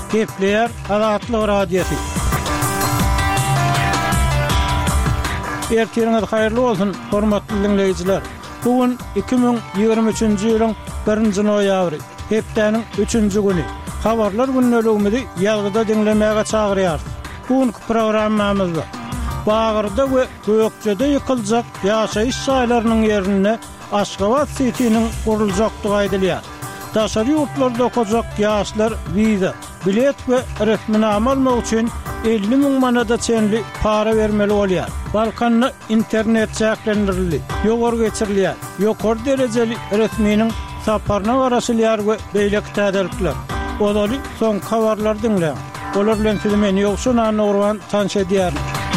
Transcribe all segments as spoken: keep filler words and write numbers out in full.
Gepleyer Azatlyk radiosu. Ertiriniz hayırlı olsun, hormatly dinleyijiler. Bugün iki bin ýygrimi üçünji ýylyň birinji noýabry, hepdeniň üçünji güni. Habarlar günneligimizi ýalgyda dinlemäge çagyrýar. Bugünkü programmamyzda Bagyrda we Gökçede ýykyljak ýaşaýyş şaýlarynyň ýerine Aşgabat sitiniň guruljakdygy aýdylýar. Daşary ýurtlarda okajak ýaşlar wiza, bilet we resminama almak üçin elli miň manada çenli para vermeli bolýar. Balkanna internet çäklendirildi, ýogary geçirilýär. Ýokary derejeli resminiň saparyna garaşylýar we beýleki täzelikler. Olary soň habarlar dinleýär. Olar bilen filmen ýokşunan Orwan tanış edýär.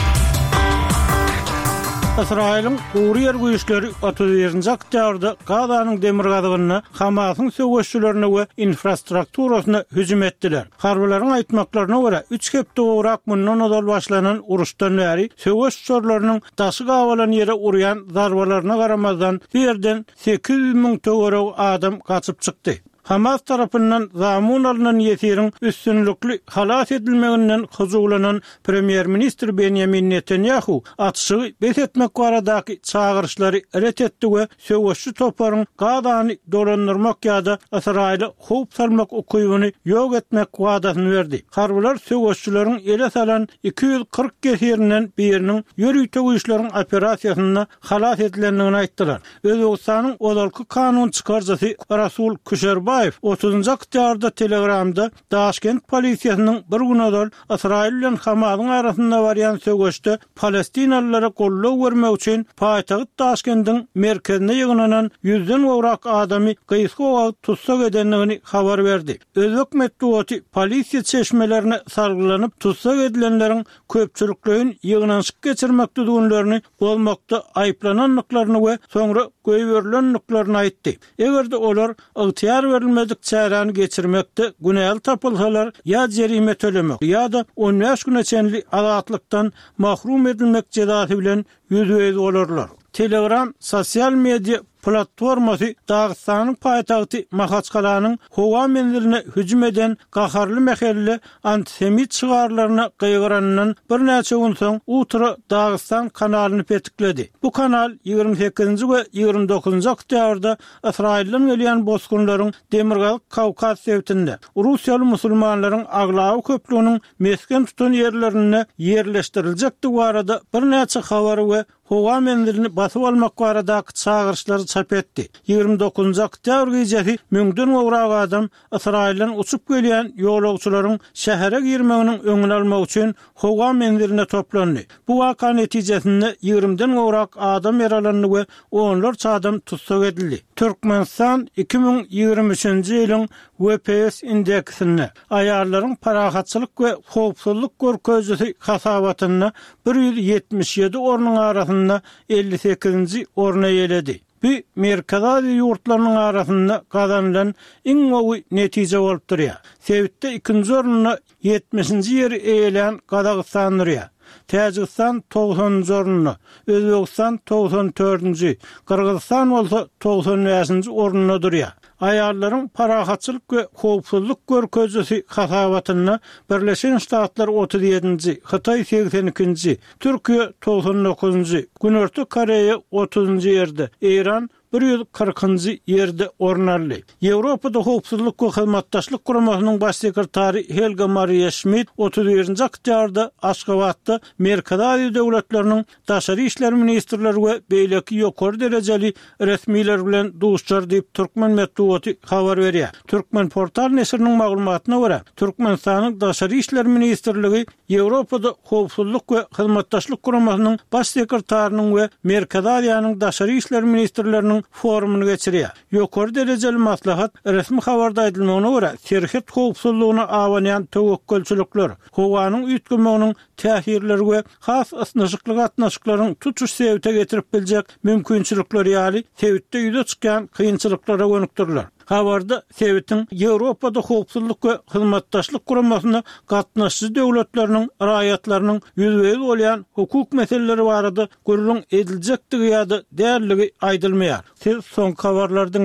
İsrail'in Uriyer güýçleri otuz birinji oktýabrda Gazanyň demir gazygyna, Hamasyň söwüşçülerine we infrastrukturasyna hüjüm etdiler. Harbylaryň aýtmaklaryna görä, üç hepde owrak mundan odal başlanan uruşdan bäri söwüşçüleriniň daşy gawalan ýere urýan zarbalaryna garamazdan birden sekiz yüz miň töwereg adam gaçyp çykdy. Hamas tarapyndan zamun alynan ýetirin üstünlükli halat edilmeginden huzulanan Premier Minister Benjamin Netanyahu atşygy bes etmek baradaky çağırışlary ret etdi we söwüşçü toplaryň Gazany dolandyrmak ýa-da Israil'e howp salmak ukybyny ýok etmek wadasyny berdi. Harbylar söwüşçüleriň ele salan iki yüz kırk gesirinden biriniň ýörüýte güýçleriň operasiýasyna halat edilendigini aýtdylar. Özbegistanyň odalky kanun çykarjysy Rasul Kusherbayev otuzunji oktýabrda Telegramda Daşkent polisiýasynyň bir gün odal Israil bilen Hamasyň arasynda barýan söwüşde Palestinalylara gollaw bermek üçin paýtagyt Daşkentiň merkezine ýygnanan yüzden gowrak adamy gysga tutsak edenligini habar berdi. Özbek medeniýeti polisiýa çeşmelerine sargylanyp tutsak edilenleriň köpçüliklerin ýygnanşyk geçirmekde dugunlaryny bolmakda aýplananlyklaryny we soňra göýberilenliklaryny aýtdy. Egerde olar ygtyýar verilmedik çärany geçirmekde günäl tapylsalar ýa jerime tölemek ýa-da on beş güne çenli azatlykdan mahrum edilmek jezasy bilen ýüzüňiz bolarlar. Telegram sosial media platformasy Dağıstanyň paýtagty Mahaçkalanyň howa menziline hüjüm eden gaharly mehelli antisemit çygarlaryna gıýgyranyň bir näçe gün soň Ultra Dağıstan kanalyny petikledi. Bu kanal ýygrimi sekizinji we ýygrimi dokuzunji oktýabrda Israilden gelýän bosgunlaryň Demirgazy Kawkaz sewtinde Russiýaly musulmanlaryň aglawy köplüğiniň mesken tutan ýerlerine ýerleşdiriljekdi barada bir näçe habary we howa menzilini basyp almak baradaky çağırışlary çap etdi. ýygrimi dokuzunji oktýabr gecesi müňden gowrak adam Israilden uçup gelýän ýolagçylaryň şähere girmeginiň öňüni almak üçin howa menziline toplandy. Bu waka netijesinde ýygriminden gowrak adam yaralandy we onlarça adam tutsak edildi. Türkmenistan iki bin ýygrimi üçünji ýylyň W P S indeksine aýarlaryň parahatçylyk we howpsuzlyk görkezjisi hasabatyna bir yüz ýetmiş ýedi ornuň arasynda elli sekizinji orna ýeledi. Bu merkezli ýurtlarynyň arasynda gazanylan iň gowy netije bolup durýar. Sewitde ikinji ornuny ýetmişinji ýeri eýelen Gazagystan durýar. Täjikistan togsonunji ornuny, Özbegistan togson dördünji, Kyrgyzstan bolsa togson beşinji ornuny durýar. Aýarlaryň parahatçylyk we howpsuzlyk görkezjisi hasabatyna Birleşen Ştatlar otuz ýedinji, Hytaý seksen ikinji, Türkiýe togson dokuzunji, Günörtü Koreýa otuzunji ýerde, Iran bir yüz kırkıncı ýerde ornarly. Ýewropada howpsuzlyk we hyzmatdaşlyk guramasynyň baş sekretary Helga Maria Schmidt otuz birinji oktýabrda Aşgabatda Merkez Aziýa döwletleriniň daşary işler ministrleri we beýleki ýokary derejeli resmiler bilen duşjar diýip Türkmen medeniýeti habar berýär. Türkmen portal neşriniň maglumatyna görä, Türkmenistanyň daşary işler ministrligi Ýewropada howpsuzlyk we hyzmatdaşlyk guramasynyň baş sekretarynyň we Merkez Aziýanyň daşary işler ministrleriniň forumunu geçirýär. Ýokary derejeli maslahat resmi habarda aýdylmagyna görä, şerhet howpsuzlygyna awanýan tewekkelçilikler, howanyň üýtgemeginiň täsirleri we has ysnajyklyk atnaşyklaryň tutuş sebäte getirip biljek mümkinçilikleri ýaly sebätde ýüze çykýan kynçylyklara gönükdirler. Habarda Sewitin Ýewropada howpsuzlyk we hyzmatdaşlyk guramasyna gatnaşyjy döwletleriniň raýatlarynyň ýüzüňiz bolýan hukuk meseleleri barada görülen ediljekdigi ýa-da därligi aýdylmaýar. Siz soň habarlardan